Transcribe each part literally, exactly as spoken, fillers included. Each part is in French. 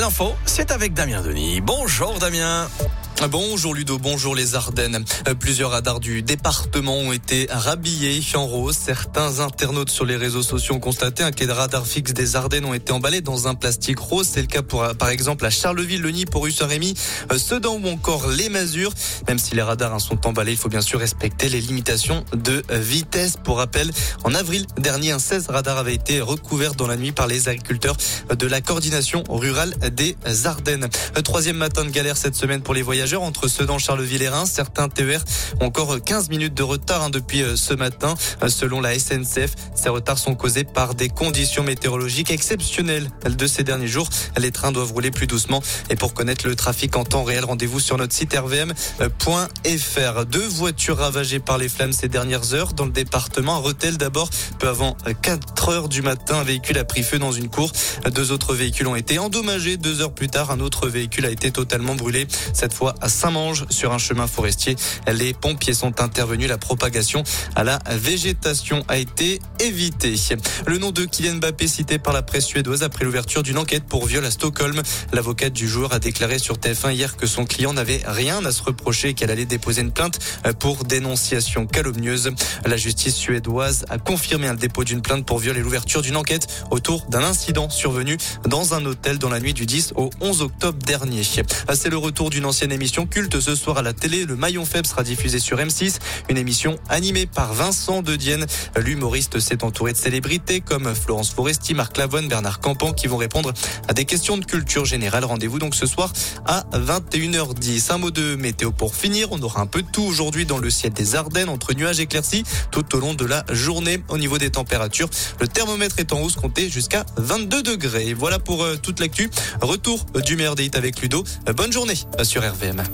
L'info, c'est avec Damien Denis. Bonjour Damien. Bonjour Ludo, bonjour les Ardennes. Plusieurs radars du département ont été rhabillés en rose. Certains internautes sur les réseaux sociaux ont constaté que les radars fixes des Ardennes ont été emballés dans un plastique rose. C'est le cas pour, par exemple à Charleville, Le Nid, Porus, Saint-Rémy, Sedan ou encore les Masures. Même si les radars sont emballés, il faut bien sûr respecter les limitations de vitesse. Pour rappel, en avril dernier, un seize radars avaient été recouverts dans la nuit par les agriculteurs de la coordination rurale des Ardennes. Troisième matin de galère cette semaine pour les voyageurs entre Sedan, Charleville et Reims. Certains T E R ont encore quinze minutes de retard hein, depuis ce matin. Selon la S N C F, ces retards sont causés par des conditions météorologiques exceptionnelles de ces derniers jours. Les trains doivent rouler plus doucement. Et pour connaître le trafic en temps réel, rendez-vous sur notre site r v m point f r. Deux voitures ravagées par les flammes ces dernières heures dans le département. À Rethel d'abord, peu avant quatre heures du matin, un véhicule a pris feu dans une cour. Deux autres véhicules ont été endommagés. Deux heures plus tard, un autre véhicule a été totalement brûlé. Cette fois à Saint-Mange, sur un chemin forestier. Les pompiers sont intervenus. La propagation à la végétation a été évitée. Le nom de Kylian Mbappé cité par la presse suédoise après l'ouverture d'une enquête pour viol à Stockholm. L'avocate du joueur a déclaré sur T F un hier que son client n'avait rien à se reprocher et qu'elle allait déposer une plainte pour dénonciation calomnieuse. La justice suédoise a confirmé le dépôt d'une plainte pour viol et l'ouverture d'une enquête autour d'un incident survenu dans un hôtel dans la nuit du dix au onze octobre dernier. C'est le retour d'une ancienne émission culte ce soir à la télé. Le Maillon Faible sera diffusé sur M six. Une émission animée par Vincent De Dienne. L'humoriste s'est entouré de célébrités comme Florence Foresti, Marc Lavoine, Bernard Campan qui vont répondre à des questions de culture générale. Rendez-vous donc ce soir à vingt et une heures dix. Un mot de météo pour finir. On aura un peu de tout aujourd'hui dans le ciel des Ardennes entre nuages éclaircis tout au long de la journée. Au niveau des températures, le thermomètre est en hausse, compté jusqu'à vingt-deux degrés. Voilà pour euh, toute l'actu. Retour du meilleur des hits avec Ludo. Euh, bonne journée sur R V M.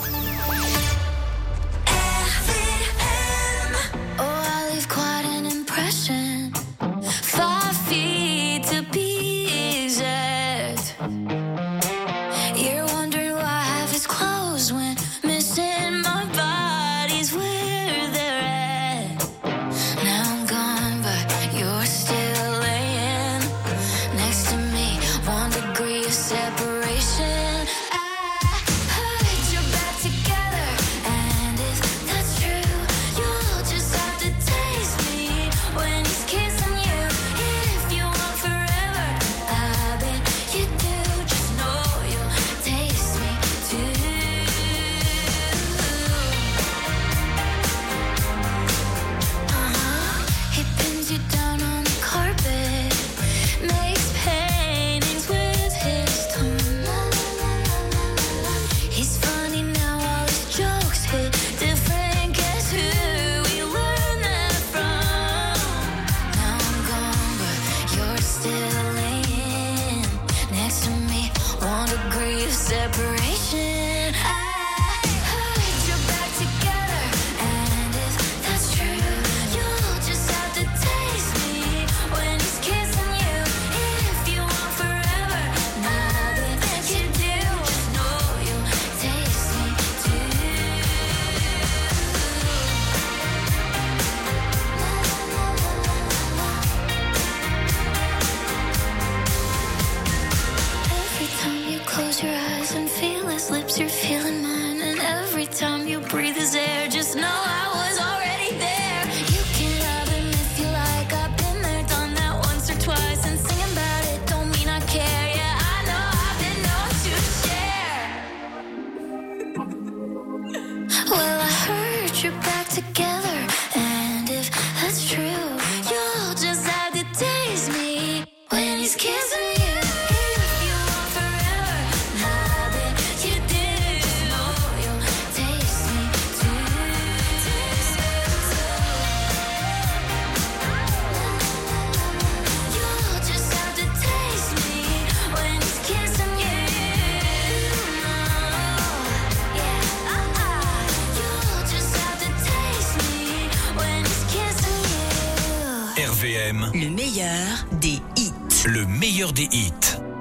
R V M, le meilleur des hits. Le meilleur des hits.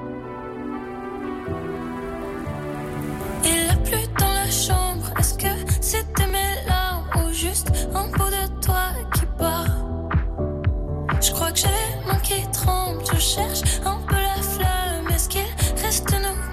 Il a plu dans la chambre. Est-ce que c'était mes larmes ou juste un bout de toi qui bat? Je crois que j'ai mon qui tremble. Je cherche un peu la flamme. Est-ce qu'il reste nous?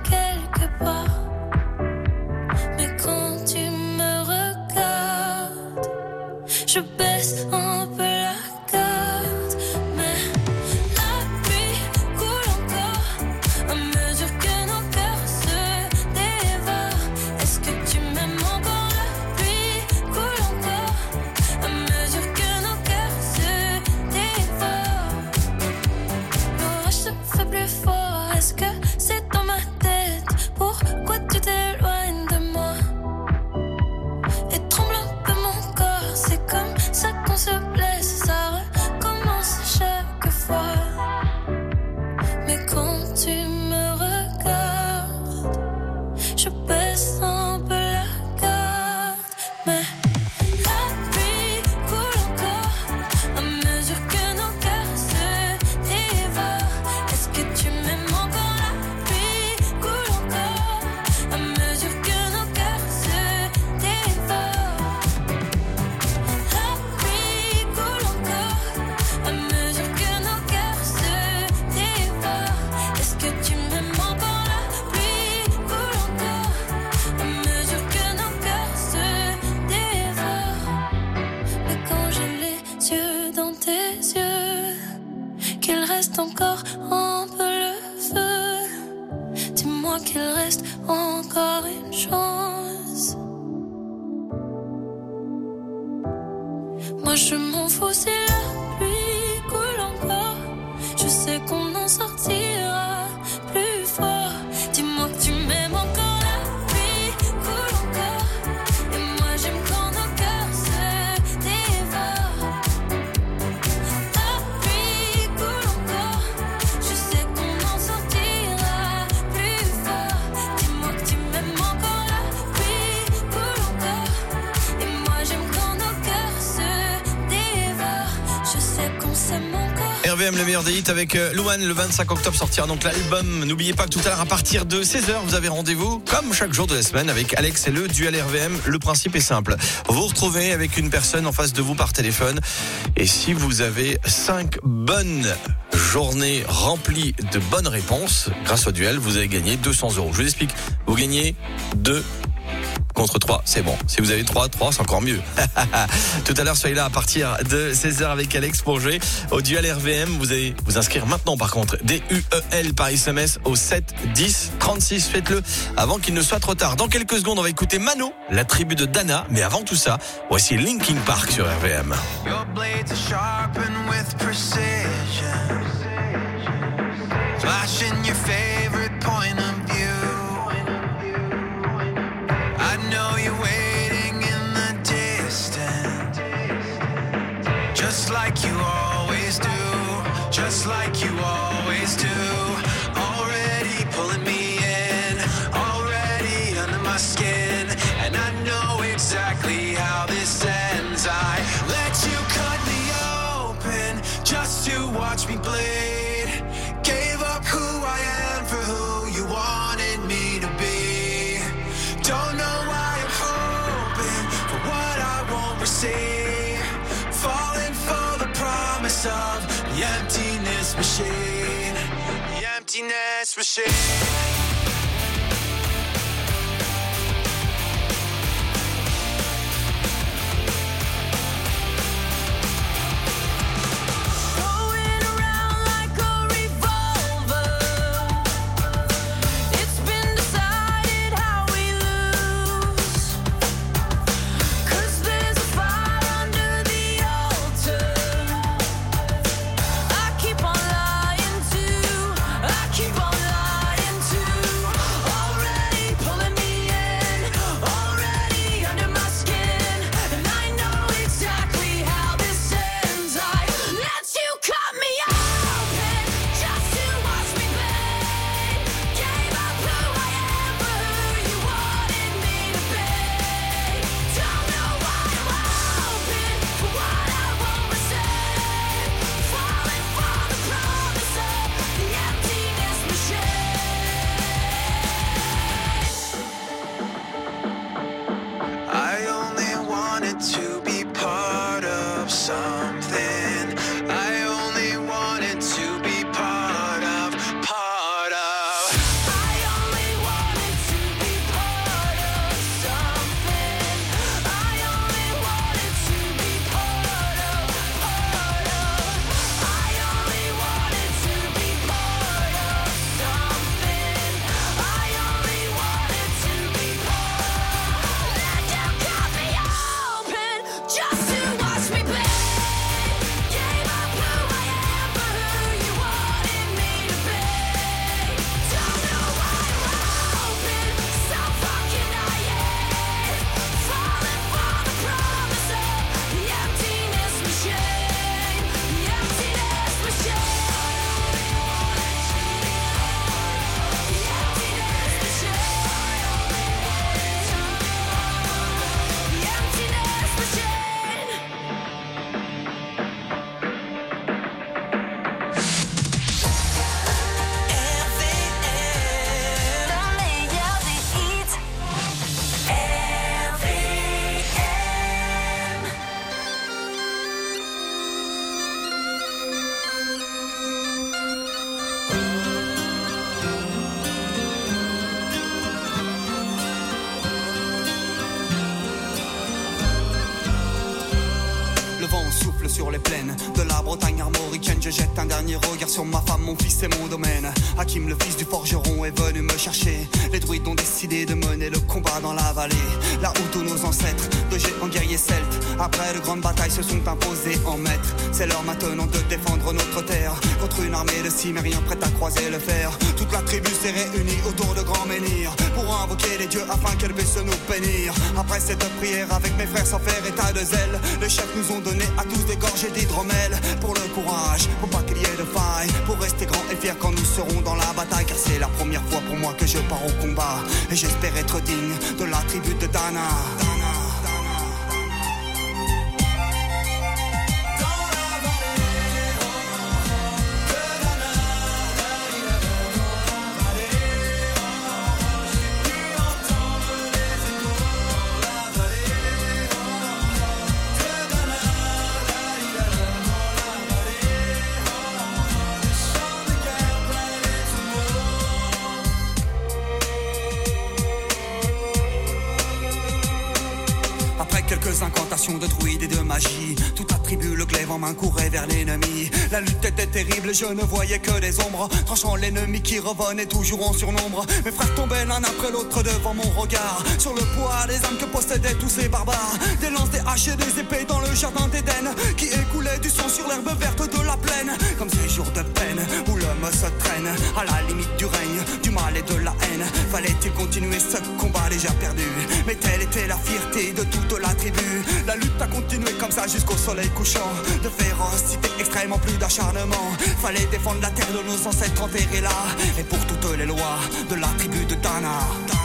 reste encore un peu le feu. Dis-moi qu'il reste encore une chance. Moi je m'en fous si la pluie coule encore. Je sais qu'on en sortira plus fort. Dis-moi que tu m'aimes encore. La pluie coule encore. Et moi j'aime quand nos cœurs se dévorent. La pluie coule encore. Je sais qu'on en sortira plus fort. Dis-moi que tu m'aimes encore. La pluie coule encore. Et moi j'aime quand nos cœurs se dévorent. Je sais qu'on s'aime encore. R V M, le meilleur des hits avec euh, Louane. Le vingt-cinq octobre sortira donc l'album. N'oubliez pas que tout à l'heure à partir de seize heures vous avez rendez-vous comme chaque jour de la semaine avec Alex et le duel R V M. Le principe est simple, vous vous retrouvez avec une personne en face de vous par téléphone et si vous avez cinq bonnes journées remplies de bonnes réponses grâce au duel, vous avez gagné deux cents euros. Je vous explique, vous gagnez deux contre trois, c'est bon. Si vous avez trois, trois, c'est encore mieux. Tout à l'heure, soyez là à partir de seize heures avec Alex pour jouer au duel R V M. Vous allez vous inscrire maintenant, par contre. D U E L par S M S au sept dix trente-six. Faites-le avant qu'il ne soit trop tard. Dans quelques secondes, on va écouter Mano, la tribu de Dana. Mais avant tout ça, voici Linkin Park sur R V M. Your blades are sharpened with precision. Flashing your favorite point of view. I know you're waiting in the distance, just like you always do, just like you always do. Already pulling me in, already under my skin, and I know exactly how this ends. I let you cut me open just to watch me bleed. Gave up who I am for who you wanted me to be. Don't know why I'm hoping for what I won't receive. Falling for the promise of the emptiness machine. The emptiness machine. Keep on lying to Bretagne armoricaine, je jette un dernier regard sur ma femme, mon fils et mon domaine. Hakim, le fils du forgeron, est venu me chercher. Les druides ont décidé de mener le combat dans la vallée, là où tous nos ancêtres, de géants guerriers celtes, après de grandes batailles se sont imposés en maîtres. C'est l'heure maintenant de défendre notre terre contre une armée de cimériens prête à croiser le fer. Toute la tribu s'est réunie autour de grands menhirs pour invoquer les dieux afin qu'elle puisse nous bénir. Après cette prière avec mes frères sans faire état de zèle, les chefs nous ont donné à tous des gorgées d'hydromel. Pour le courage, pour pas qu'il y ait de faille, pour rester grand et fier quand nous serons dans la bataille. Car c'est la première fois pour moi que je pars au combat, et j'espère être digne de la tribu de Dana, Dana. Incantations de druides et de magie, toute la tribu le glaive en main courait vers l'ennemi. La lutte était terrible, je ne voyais que des ombres, tranchant l'ennemi qui revenait toujours en surnombre. Mes frères tombaient l'un après l'autre devant mon regard, sur le poids des âmes que possédaient tous ces barbares. Des lances, des haches et des épées dans le jardin d'Éden, qui écoulait du sang sur l'herbe verte de la plaine. Comme ces jours de peine où l'homme se traîne à la limite du règne, du mal et de la haine. Fallait-il continuer ce combat déjà perdu? Mais telle était la fierté de toute la tribu. La lutte a continué comme ça jusqu'au soleil couchant. De férocité extrêmement, plus d'acharnement. Fallait défendre la terre de nos ancêtres enterrés là, et pour toutes les lois de la tribu de Dana, Dana.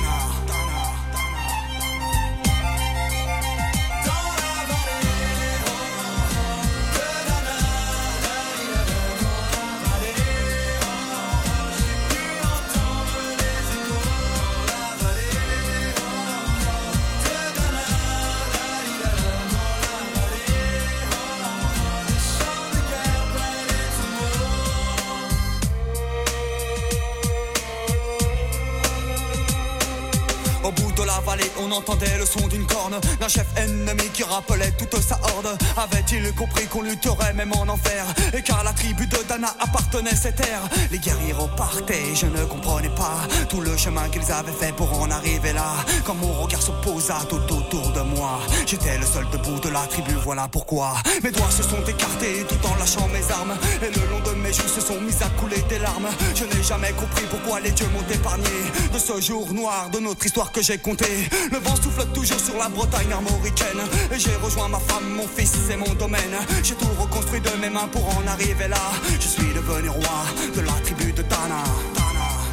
On entendait le son d'une corne d'un chef ennemi qui rappelait toute sa horde. Avait-il compris qu'on lutterait même en enfer, et car la tribu de Dana appartenait cette terre. Les guerriers repartaient, je ne comprenais pas tout le chemin qu'ils avaient fait pour en arriver là. Quand mon regard se posa tout autour de moi, j'étais le seul debout de la tribu, voilà pourquoi mes doigts se sont écartés tout en lâchant mes armes, et le long de mes joues se sont mis à couler des larmes. Je n'ai jamais compris pourquoi les dieux m'ont épargné de ce jour noir de notre histoire que j'ai compté. Le vent souffle toujours sur la Bretagne armoricaine, et j'ai rejoint ma femme, mon fils et mon domaine. J'ai tout reconstruit de mes mains pour en arriver là. Je suis devenu roi de la tribu de Dana, Dana.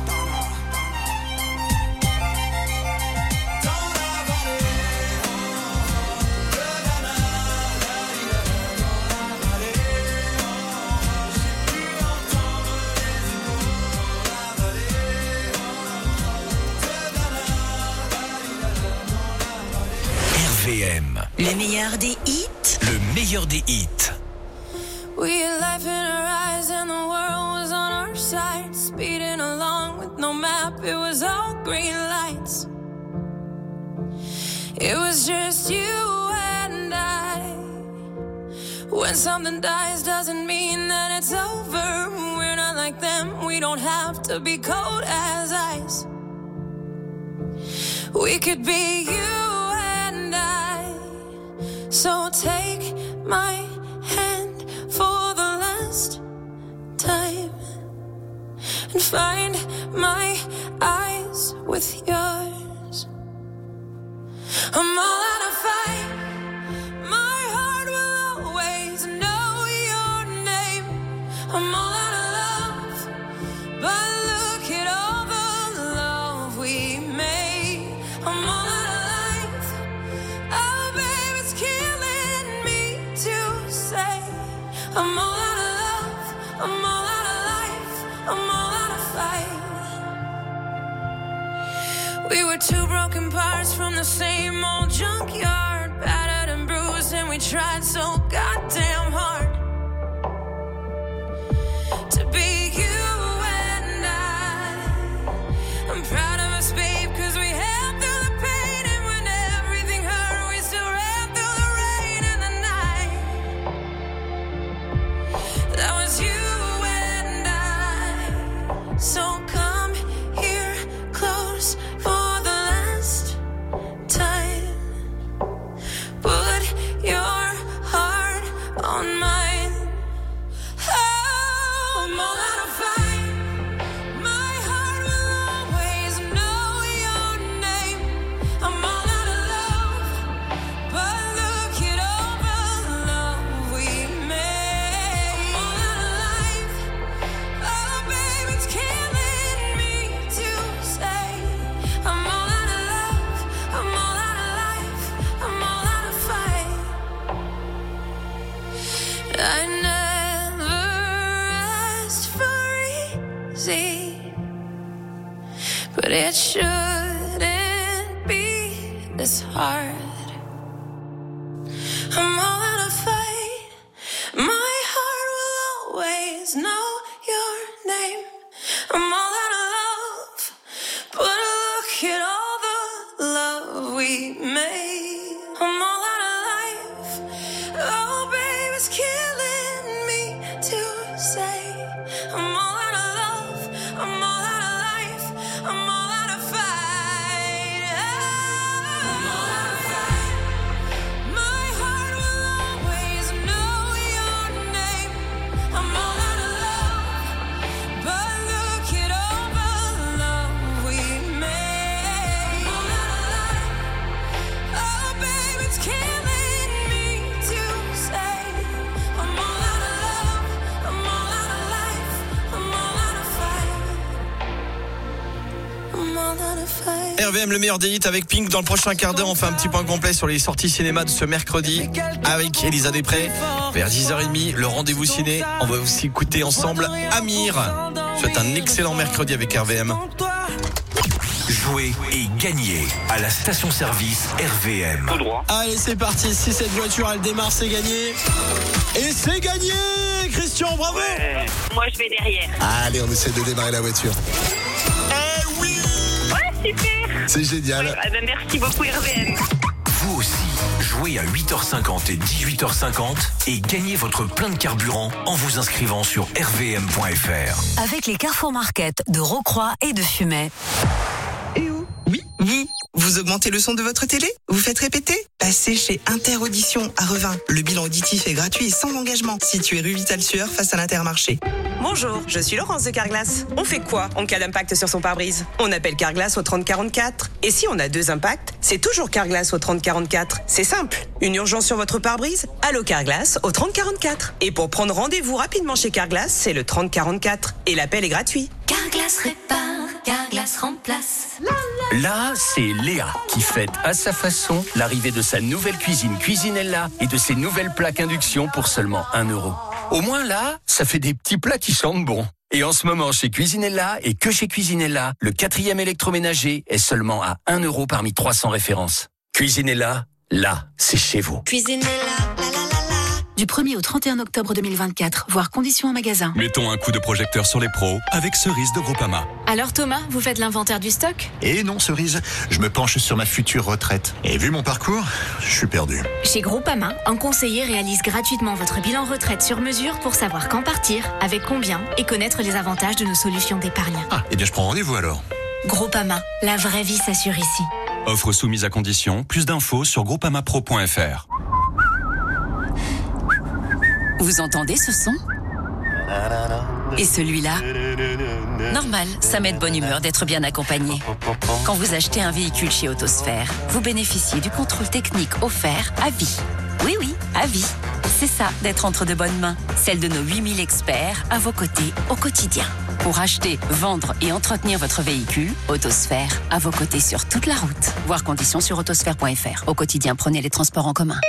Le meilleur des hits. Le meilleur des hits. We had life in our eyes and the world was on our side. Speeding along with no map, it was all green lights. It was just you and I. When something dies doesn't mean that it's over. We're not like them, we don't have to be cold as ice. We could be you and I. So take my hand for the last time and find my eyes with yours. I'm all out of fight. My heart will always know your name. I'm all out of love, but look at all the love we made. I'm all out of life. Oh, babe, it's killing me to say I'm all out of love. I'm all out of life. I'm all out of fight. We were two broken parts from the same old junkyard, battered and bruised, and we tried so goddamn hard to be you and I. I'm proud of us, babe, cause we held through the pain, and when everything hurt, we still ran through the rain and the night. easy, but it shouldn't be this hard. I'm all out of fight. My heart will always know your name. I'm all out of love, but look at all the love we made. I'm all out of life. Oh, baby, it's killing me to say. I'm all out of love. I'm all out of life. I'm all out of fight. I'm all out of fight. My heart will always know your name. I'm all out of love, but look at all the love we made. I'm all out of life. Oh, baby, it's killing me to say. I'm all out of love. I'm all out of life. I'm all out of fight. I'm all out of fight. R V M, le meilleur des hits avec Pink. Dans le prochain quart d'heure, on fait un petit point complet sur les sorties cinéma de ce mercredi avec Elisa Després. Vers dix heures trente, le rendez-vous ciné. On va aussi écouter ensemble Amir. C'est un excellent mercredi avec R V M. Jouez et gagnez à la station-service R V M. Allez, c'est parti. Si cette voiture, elle démarre, c'est gagné. Et c'est gagné, Christian, bravo. Ouais. Moi, je vais derrière. Allez, on essaie de démarrer la voiture. Eh oui. Ouais, super. C'est génial. Ouais, ah ben, merci beaucoup, R V M. Vous aussi, jouez à huit heures cinquante et dix-huit heures cinquante et gagnez votre plein de carburant en vous inscrivant sur r v m point f r. Avec les Carrefour Market de Rocroi et de Fumay. Eh oh, oui, vous, vous augmentez le son de votre télé? Vous faites répéter? Passez chez Interaudition à Revin. Le bilan auditif est gratuit et sans engagement. Situé rue Vital-Sueur face à l'Intermarché. Bonjour, je suis Laurence de Carglass. On fait quoi en cas d'impact sur son pare-brise? On appelle Carglass au trente quarante-quatre. Et si on a deux impacts, c'est toujours Carglass au trente quarante-quatre. C'est simple. Une urgence sur votre pare-brise? Allô Carglass au trente quarante-quatre. Et pour prendre rendez-vous rapidement chez Carglass, c'est le trente quarante-quatre. Et l'appel est gratuit. Carglass répare, Carglass remplace. Là, c'est Léa qui fête à sa façon l'arrivée de sa nouvelle cuisine Cuisinella et de ses nouvelles plaques induction pour seulement un euro. Au moins là, ça fait des petits plats qui sentent bon. Et en ce moment, chez Cuisinella et que chez Cuisinella, le quatrième électroménager est seulement à un euro parmi trois cents références. Cuisinella, là, c'est chez vous. Cuisinella, la la la la. Du premier au trente et un octobre deux mille vingt-quatre, voire conditions en magasin. Mettons un coup de projecteur sur les pros avec Cerise de Groupama. Alors Thomas, vous faites l'inventaire du stock? Et non Cerise, je me penche sur ma future retraite. Et vu mon parcours, je suis perdu. Chez Groupama, un conseiller réalise gratuitement votre bilan retraite sur mesure pour savoir quand partir, avec combien et connaître les avantages de nos solutions d'épargne. Ah, eh bien je prends rendez-vous alors. Groupama, la vraie vie s'assure ici. Offre soumise à condition, plus d'infos sur groupama pro point f r. Vous entendez ce son? Et celui-là? Normal, ça met de bonne humeur d'être bien accompagné. Quand vous achetez un véhicule chez Autosphère, vous bénéficiez du contrôle technique offert à vie. Oui, oui, à vie. C'est ça, d'être entre de bonnes mains. Celle de nos huit mille experts à vos côtés au quotidien. Pour acheter, vendre et entretenir votre véhicule, Autosphère, à vos côtés sur toute la route. Voir conditions sur autosphère point f r. Au quotidien, prenez les transports en commun.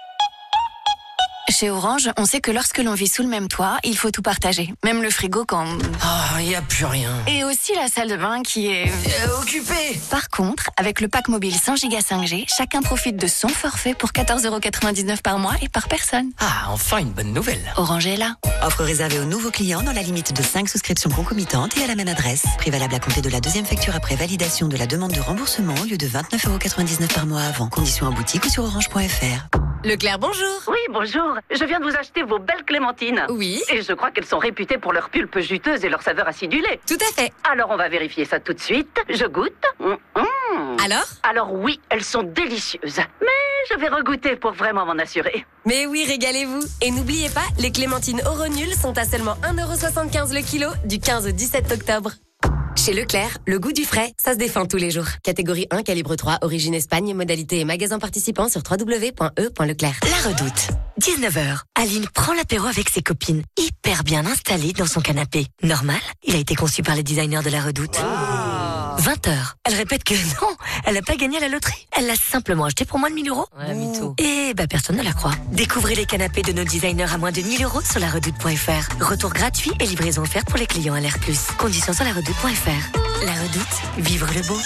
Chez Orange, on sait que lorsque l'on vit sous le même toit, il faut tout partager. Même le frigo quand... Ah, il n'y a plus rien. Et aussi la salle de bain qui est... Euh, occupée. Par contre, avec le pack mobile cent giga cinq G, chacun profite de son forfait pour quatorze euros quatre-vingt-dix-neuf par mois et par personne. Ah, enfin une bonne nouvelle. Orange est là. Offre réservée aux nouveaux clients dans la limite de cinq souscriptions concomitantes et à la même adresse. Prix valable à compter de la deuxième facture après validation de la demande de remboursement au lieu de vingt-neuf euros quatre-vingt-dix-neuf par mois avant. Conditions en boutique ou sur orange point f r. Leclerc, bonjour. Oui, bonjour. Je viens de vous acheter vos belles clémentines. Oui. Et je crois qu'elles sont réputées pour leur pulpe juteuse et leur saveur acidulée. Tout à fait. Alors on va vérifier ça tout de suite. Je goûte. Mmh, mmh. Alors? Alors oui, elles sont délicieuses. Mais je vais regoûter pour vraiment m'en assurer. Mais oui, régalez-vous. Et n'oubliez pas, les clémentines Oronul sont à seulement un euro soixante-quinze le kilo du quinze au dix-sept octobre. Chez Leclerc, le goût du frais, ça se défend tous les jours. Catégorie un, calibre trois, origine Espagne, modalité et magasin participant sur w w w point e point leclerc. La Redoute. dix-neuf heures. Aline prend l'apéro avec ses copines, hyper bien installée dans son canapé. Normal, il a été conçu par les designers de La Redoute. Wow. vingt heures. Elle répète que non, elle n'a pas gagné à la loterie. Elle l'a simplement acheté pour moins de mille euros. Ouais, mytho. Et bah personne ne la croit. Découvrez les canapés de nos designers à moins de mille euros sur la redoute point f r. Retour gratuit et livraison offerte pour les clients L R plus. Conditions sur la redoute point f r. La Redoute, vivre le beau.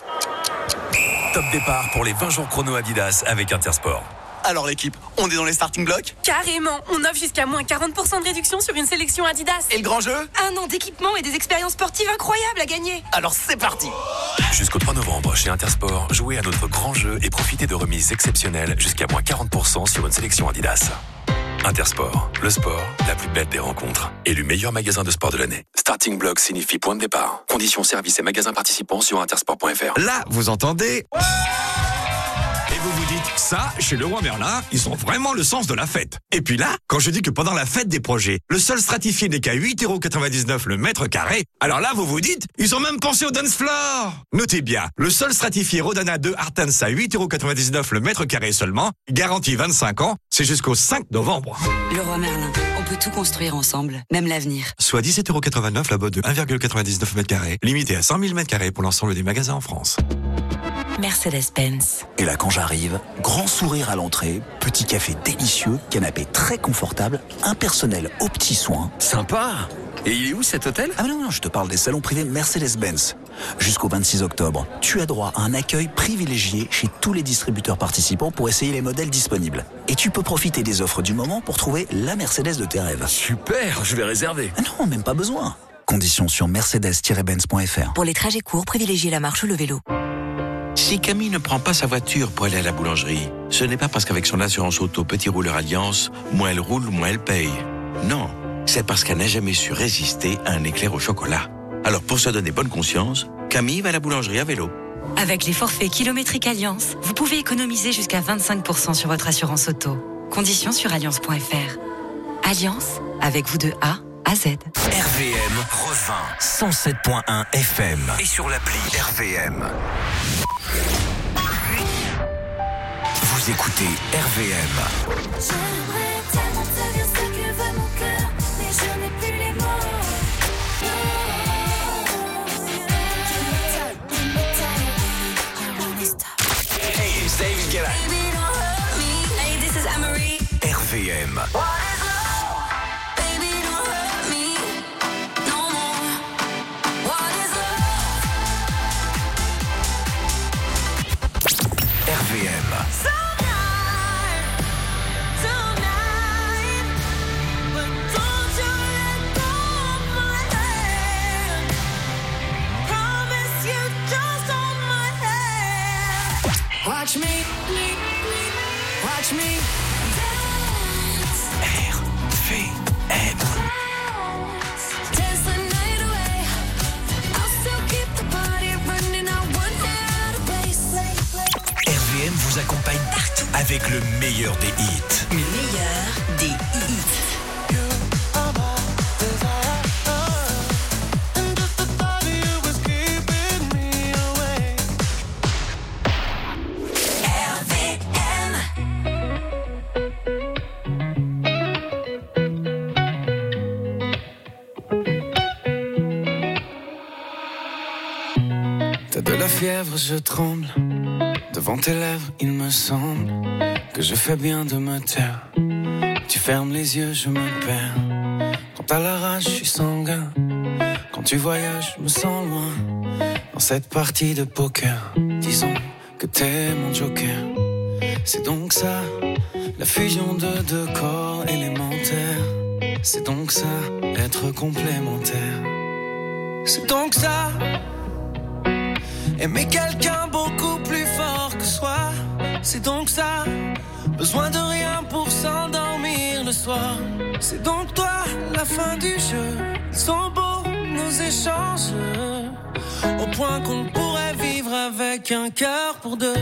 Top départ pour les vingt jours chrono Adidas avec Intersport. Alors l'équipe, on est dans les starting blocks? Carrément, on offre jusqu'à moins quarante pour cent de réduction sur une sélection Adidas. Et le grand jeu? Un an d'équipement et des expériences sportives incroyables à gagner. Alors c'est parti! Jusqu'au trois novembre chez Intersport, jouez à notre grand jeu et profitez de remises exceptionnelles jusqu'à moins quarante pour cent sur une sélection Adidas. Intersport, le sport, la plus belle des rencontres. Élu meilleur magasin de sport de l'année. Starting block signifie point de départ. Conditions, services et magasins participants sur intersport point f r. Là, vous entendez? Et vous vous dites, ça, chez Leroy Merlin, ils ont vraiment le sens de la fête. Et puis là, quand je dis que pendant la fête des projets, le sol stratifié n'est qu'à huit euros quatre-vingt-dix-neuf le mètre carré, alors là, vous vous dites, ils ont même pensé au dance floor. Notez bien, le sol stratifié Rodana deux Artens à huit euros quatre-vingt-dix-neuf le mètre carré seulement, garantie vingt-cinq ans, c'est jusqu'au cinq novembre. Leroy Merlin, on peut tout construire ensemble, même l'avenir. Soit dix-sept euros quatre-vingt-neuf la botte de un virgule quatre-vingt-dix-neuf mètres carrés, limité à cent mille mètres carrés pour l'ensemble des magasins en France. Mercedes-Benz. Et là, quand j'arrive, grand sourire à l'entrée, petit café délicieux, canapé très confortable, un personnel aux petits soins. Sympa. Et il est où cet hôtel? Ah non, non, je te parle des salons privés Mercedes-Benz. Jusqu'au vingt-six octobre, tu as droit à un accueil privilégié chez tous les distributeurs participants pour essayer les modèles disponibles. Et tu peux profiter des offres du moment pour trouver la Mercedes de tes rêves. Super, je vais réserver. Ah non, même pas besoin. Conditions sur mercedes tiret benz point f r. Pour les trajets courts, privilégiez la marche ou le vélo. Si Camille ne prend pas sa voiture pour aller à la boulangerie, ce n'est pas parce qu'avec son assurance auto Petit Rouleur Alliance, moins elle roule, moins elle paye. Non, c'est parce qu'elle n'a jamais su résister à un éclair au chocolat. Alors pour se donner bonne conscience, Camille va à la boulangerie à vélo. Avec les forfaits kilométriques Alliance, vous pouvez économiser jusqu'à vingt-cinq pour cent sur votre assurance auto. Conditions sur alliance point f r. Alliance, avec vous de A à Z. R V M revint cent sept point un F M et sur l'appli R V M. Vous écoutez R V M. J'aimerais tellement te dire ce que veut mon cœur, mais je n'ai plus les mots. Hey, it's David Guetta. Baby, don't hurt me. Hey, this is Anne-Marie. R V M. Baby, don't hurt me no more. What is love? R V M. Watch me, watch me dance. R V M. Dance the night away. I'll still keep the party running. I won't get out of place. R V M vous accompagne partout avec le meilleur des hits. Le meilleur des hits. T'as de la fièvre, je tremble. Devant tes lèvres, il me semble que je fais bien de me taire. Tu fermes les yeux, je me perds. Quand t'as la rage, je suis sanguin. Quand tu voyages, je me sens loin. Dans cette partie de poker, disons que t'es mon joker. C'est donc ça, la fusion de deux corps élémentaires. C'est donc ça, être complémentaire. C'est donc ça, aimer quelqu'un beaucoup plus fort que soi. C'est donc ça, besoin de rien pour s'endormir le soir. C'est donc toi, la fin du jeu. Ils sont beaux nos échanges, au point qu'on pourrait vivre avec un cœur pour deux.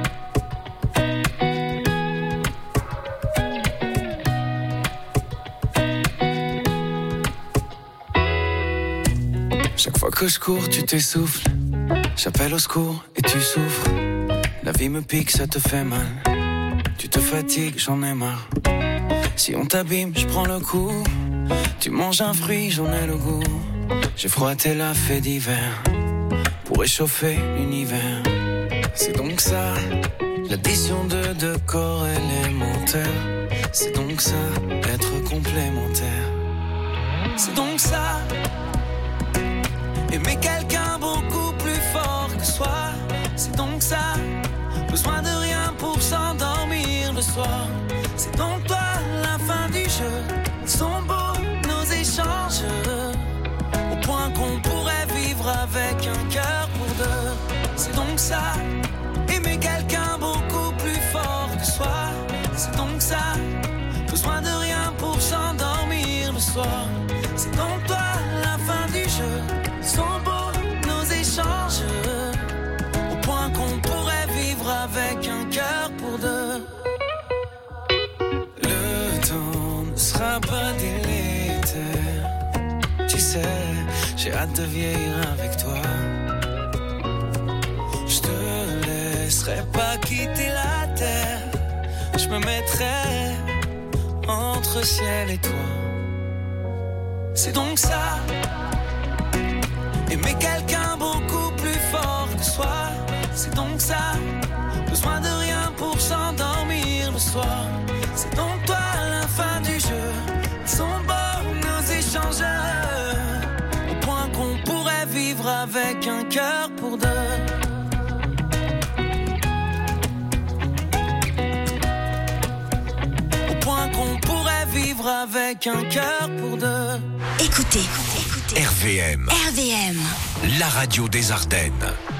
Chaque fois que je cours, tu t'essouffles. J'appelle au secours et tu souffres. La vie me pique, ça te fait mal. Tu te fatigues, j'en ai marre. Si on t'abîme, je prends le coup. Tu manges un fruit, j'en ai le goût. J'ai froid, t'es la fait d'hiver. pour réchauffer l'univers. C'est donc ça, l'addition de deux corps élémentaires. C'est donc ça, être complémentaire. C'est donc ça, aimer quelqu'un beaucoup plus fort que soi. C'est donc ça, besoin de rien pour s'endormir le soir. C'est donc toi, la fin du jeu. Ils sont beaux nos échanges, au point qu'on pourrait vivre avec un cœur pour deux. C'est donc ça, aimer quelqu'un beaucoup plus fort que soi. C'est donc ça, besoin de rien pour s'endormir le soir. C'est donc toi, la fin du jeu. Ils sont beaux nos échanges, au point qu'on pourrait vivre avec un cœur pour deux. Le temps ne sera pas délétère. Tu sais, j'ai hâte de vieillir avec toi. Je te laisserai pas quitter la terre. Je me mettrai entre ciel et toi. C'est donc ça, aimer quelqu'un beaucoup plus fort que soi. C'est donc ça, besoin de rien pour s'endormir le soir. C'est donc toi, la fin du jeu. Ils sont beaux nos échanges, au point qu'on pourrait vivre avec un cœur pour deux. Au point qu'on pourrait vivre avec un cœur pour deux. Écoutez, écoutez. R V M. R V M. La radio des Ardennes.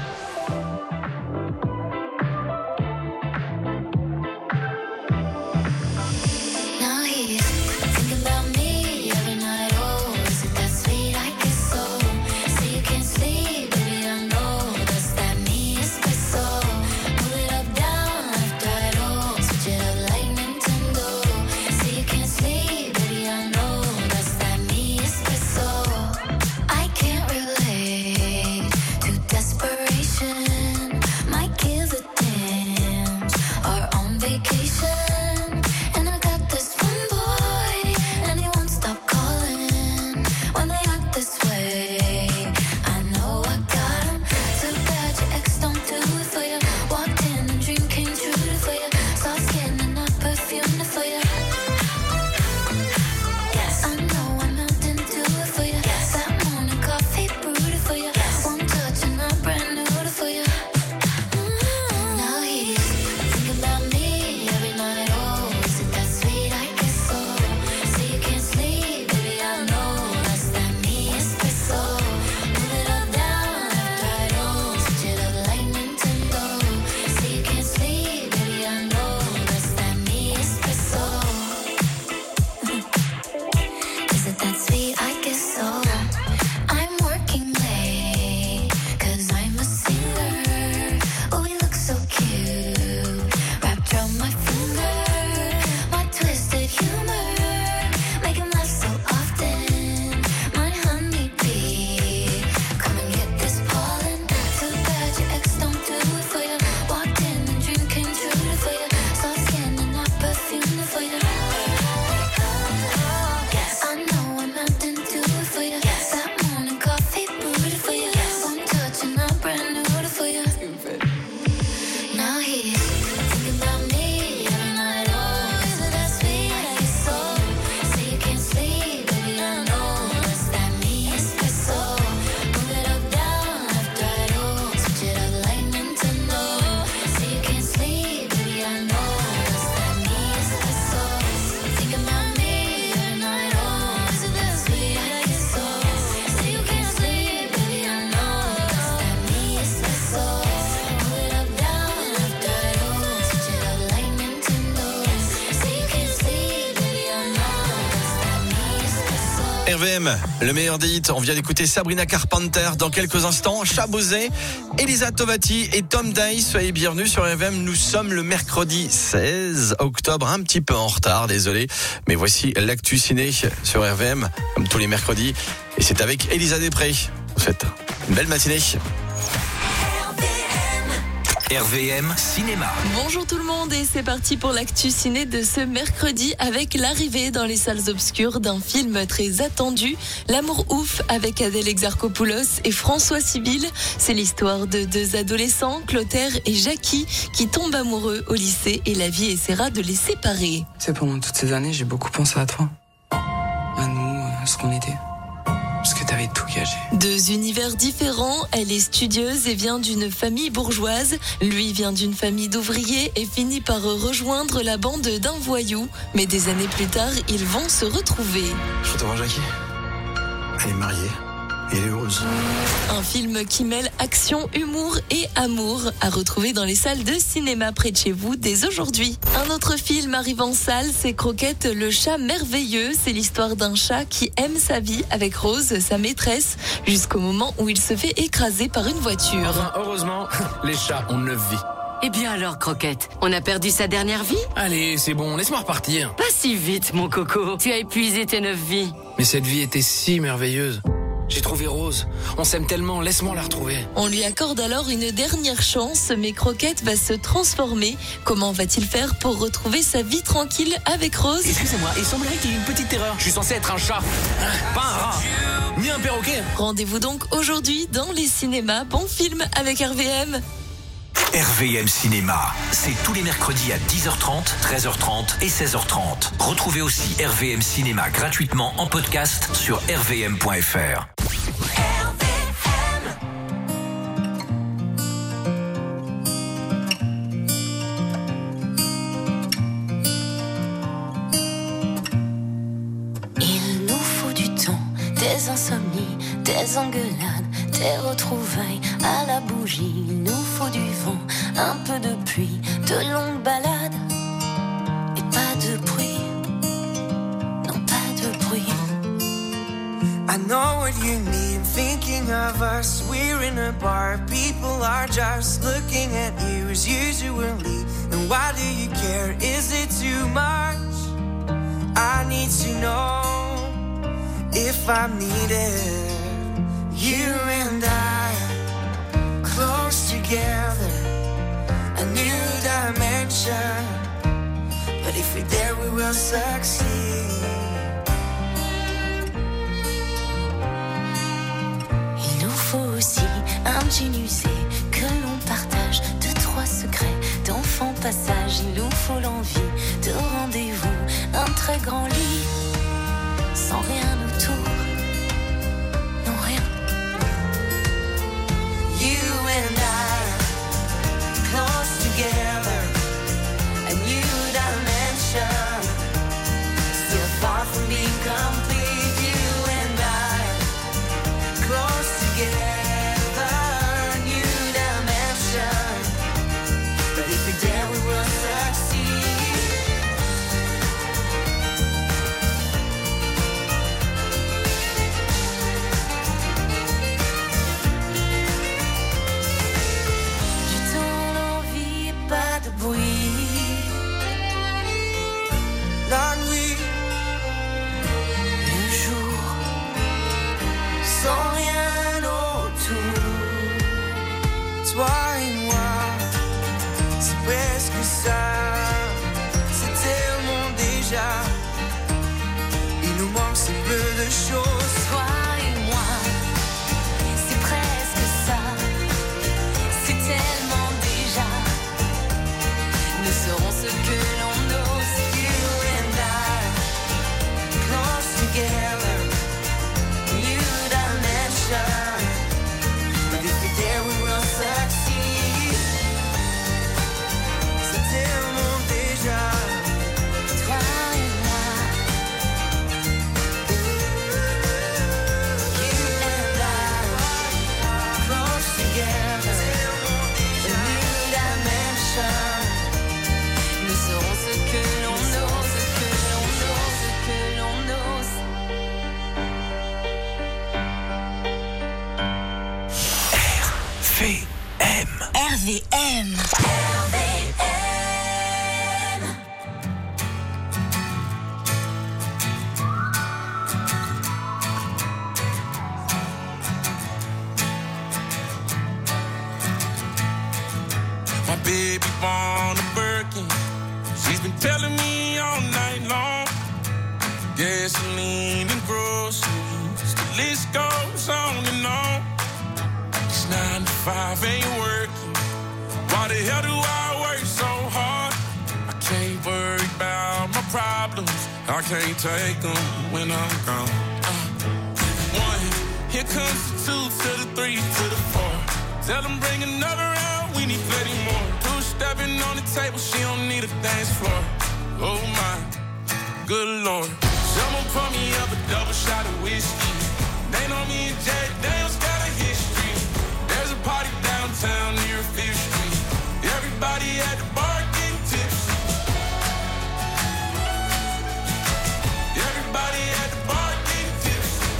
R V M, le meilleur des hits. On vient d'écouter Sabrina Carpenter. Dans quelques instants, Chabosé, Elisa Tovati et Tom Day. Soyez bienvenus sur R V M. Nous sommes le mercredi seize octobre, un petit peu en retard, désolé. Mais voici l'actu ciné sur R V M, comme tous les mercredis. Et c'est avec Elisa Després. Vous faites une belle matinée. R V M Cinéma. Bonjour tout le monde et c'est parti pour l'actu ciné de ce mercredi avec l'arrivée dans les salles obscures d'un film très attendu, L'amour ouf avec Adèle Exarchopoulos et François Civil. C'est l'histoire de deux adolescents, Clotaire et Jackie, qui tombent amoureux au lycée et la vie essaiera de les séparer. C'est pendant toutes ces années, j'ai beaucoup pensé à toi. À nous, à ce qu'on était. Parce que t'avais tout gagé. Deux univers différents, elle est studieuse et vient d'une famille bourgeoise. Lui vient d'une famille d'ouvriers et finit par rejoindre la bande d'un voyou. Mais des années plus tard, ils vont se retrouver. Je peux te voir Jackie. Elle est mariée. Et elle est heureuse. Un film qui mêle action, humour et amour à retrouver dans les salles de cinéma près de chez vous dès aujourd'hui. Un autre film arrive en salle, c'est Croquette, le chat merveilleux. C'est l'histoire d'un chat qui aime sa vie avec Rose, sa maîtresse, jusqu'au moment où il se fait écraser par une voiture. Enfin, heureusement, les chats ont neuf vies. Eh bien alors, Croquette, on a perdu sa dernière vie? Allez, c'est bon, laisse-moi repartir. Pas si vite, mon coco. Tu as épuisé tes neuf vies. Mais cette vie était si merveilleuse. J'ai trouvé Rose. On s'aime tellement, laisse-moi la retrouver. On lui accorde alors une dernière chance, mais Croquette va se transformer. Comment va-t-il faire pour retrouver sa vie tranquille avec Rose? Excusez-moi, il semblerait qu'il y ait une petite erreur. Je suis censé être un chat, pas un rat, ni un perroquet. Rendez-vous donc aujourd'hui dans les cinémas. Bon film avec R V M. R V M Cinéma, c'est tous les mercredis à dix heures trente, treize heures trente et seize heures trente. Retrouvez aussi R V M Cinéma gratuitement en podcast sur r v m point f r. Il nous faut du temps, des insomnies, des engueulades, des retrouvailles à la bougie. Il nous faut du vent, un peu de pluie, de longues balades et pas de bruit. Non, pas de bruit. I know what you mean, thinking of us. We're in a bar, people are just looking at you as usually. And why do you care? Is it too much? I need to know if I'm needed. You and I, close together, a new dimension. But if we're there, we will succeed. Il nous faut aussi un jean usé que l'on partage, deux, trois secrets d'enfant passage. Il nous faut l'envie de rendez-vous, un très grand lit, sans rien autour. Non, rien. You and I, close together, a new dimension, still far from being complete. You and I, close together, new dimension, but if we're there we will succeed. Du temps, l'envie et pas de bruit. La nuit, le jour, sans rien autour. toi et moi, c'est presque ça. C'est tellement déjà. Il nous manque si peu de choses. Toi et moi, c'est presque ça. C'est tellement déjà. Nous serons ce que l'on ose. You and I, close together, new dimension. But if we're there, we will succeed. C'est tellement déjà. Toi et moi, You and I, close together, a new dimension. nous serons ce que l'on ose, ce que l'on ose, ce que l'on ose. V M. R V M. My baby born a Birkin. She's been telling me all night long. Gasoline and groceries, the list goes on and on. It's nine to five, ain't working. Why the hell do I work so hard? I can't worry about my problems. I can't take them when I'm gone. Uh, one, here comes the two to the three to the four. Tell them bring another round, we need plenty more. Two stepping on the table, she don't need a dance floor. Oh my, good Lord. Someone pour me up a double shot of whiskey. They know me and Jack Daniels got a history. There's a party downtown near Fifth Street. Everybody at the bar getting tipsy. Everybody at the bar getting tipsy.